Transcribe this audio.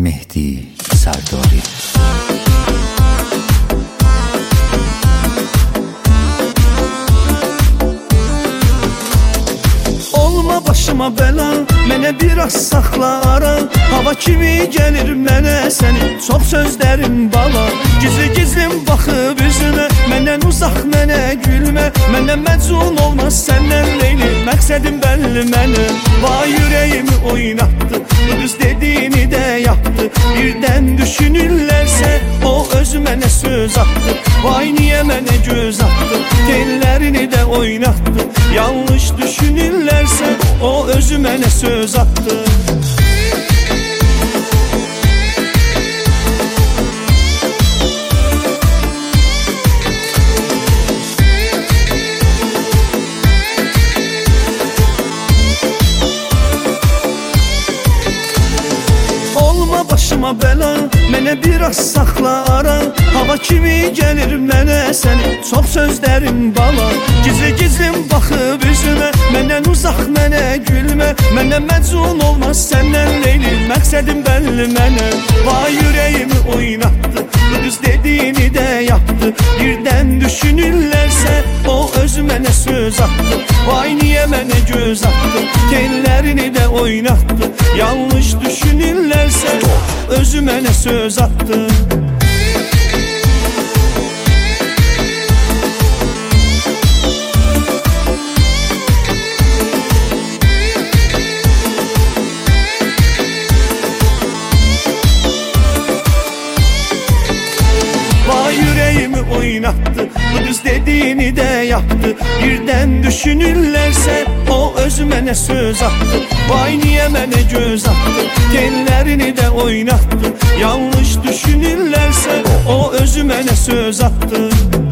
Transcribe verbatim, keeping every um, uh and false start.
Mehdi Sardori. Olma başıma bela, mənə biraz saxla ara. Hava kimi gəlir mənə sənin çox sözlərin bala. Gizli gizlim baxıb üzünə, məndən uzaq mənə gülmə. Məndən məcnun olmaz səndən leyli, məqsədim bəlli mənə. Vay ürəyimi oynatdı, bu düz dediyini də yaptı. Birdən düşünürlərsə o özü mənə söz attı. Vay niyə mənə göz attı, tellərini də oynatdı. Yanlış düşünürlərsə o özü mənə söz attı. Olma başıma bela, mənə biraz saxla ara. Hava kimi gəlir mənə sənin çox sözlərin bala. Gizli gizlim baxıb üzümə, məndən uzaq mənə gülmə. Məndən məcnun olmaz səndən leyli, məqsədim bəlli mənə. Vay ürəyimi oynatdı, bu düz dediyini də yaptı. Birdən düşünürlərsə o özü mənə söz attı. Vay niyə mənə göz attı, tellərini də oynatdı. Yanlış düşünürlərsə özü mənə söz attı. Vay yüreğimi oynattı, bu düz dediğini də yaptı. Birdən düşünürlərsə o özü mənə söz attı. Vay niyə mənə göz attı, tellərini də oynatdı. Yanlış düşünürlərsə o özü mənə söz attı.